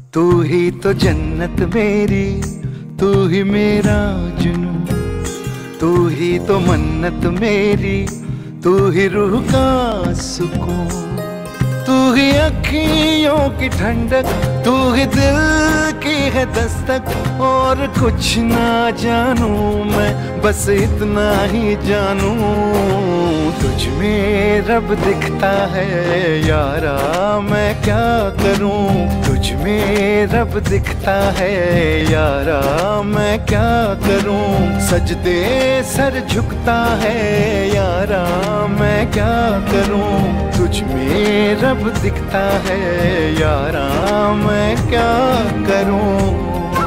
तू ही तो जन्नत मेरी, तू ही मेरा जुनून, तू ही तो मन्नत मेरी, तू ही रूह का सुकून, तू ही अखियों की ठंडक, तू ही दिल की है दस्तक। और कुछ ना जानूं मैं, बस इतना ही जानूं, तुझ में रब दिखता है यारा, मैं क्या करूं। तुझ में रब दिखता है यारा, मैं क्या करूं। सजदे सर झुकता है यारा, मैं क्या करूं। तुझ में रब दिखता है यारा, मैं क्या करूं।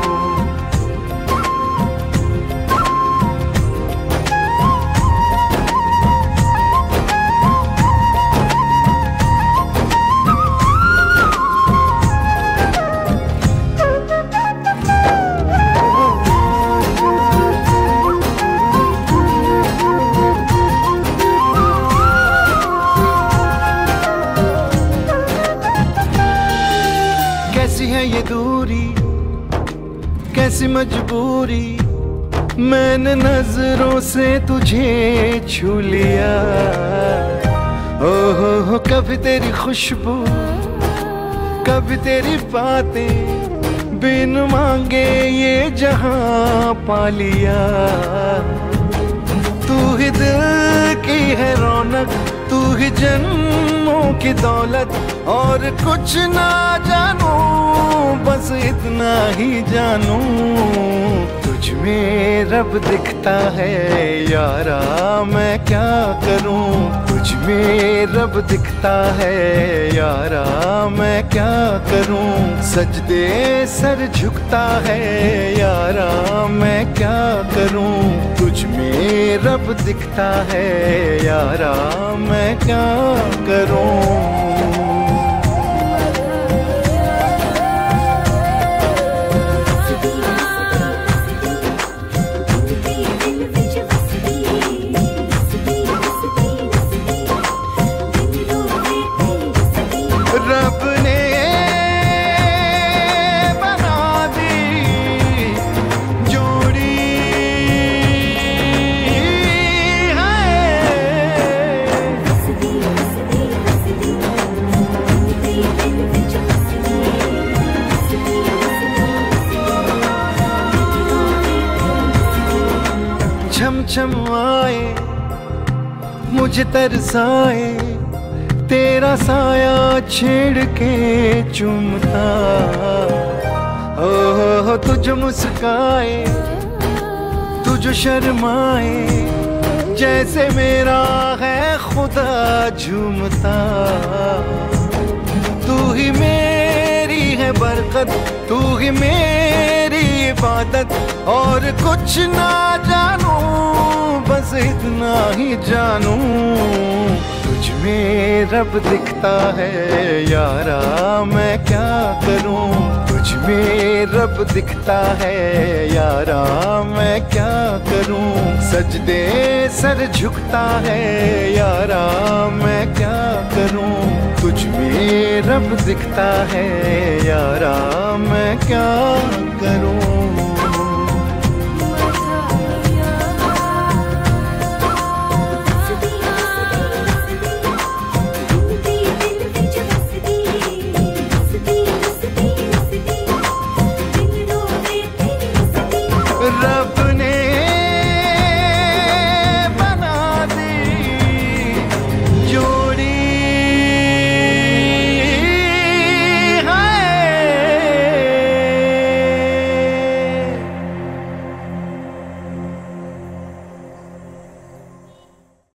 कैसी है ये दूरी, कैसी मजबूरी, मैंने नजरों से तुझे छू लिया। हो कभी तेरी खुशबू, कभी तेरी बातें, बिन मांगे ये जहां पा लिया। तू ही दिल की है रौनक, तू ही जन्मों की दौलत। और कुछ ना जानू, बस इतना ही जानू, तुझ में रब दिखता है यारा, मैं क्या करूं। तुझ में रब दिखता है यारा, मैं क्या करूं। सजदे सर झुकता है यारा, मैं क्या करूं। तुझ में रब दिखता है यारा, मैं क्या करूं। रब ने बना दी जोड़ी छम छम आए, मुझे तरसाए, तेरा साया छेड़ के चूमता। हो तुझ मुस्काए, तुझ शर्माए, जैसे मेरा है खुदा झूमता। तू ही मेरी है बरकत, तू ही मेरी इबादत। और कुछ ना जानू, बस इतना ही जानू, तुझ में रब दिखता है यारा, मैं क्या करूं। तुझ में रब दिखता है यारा, मैं क्या करूं। सजदे सर झुकता है यारा, मैं क्या करूं। तुझ में रब दिखता है यारा, मैं क्या करूं।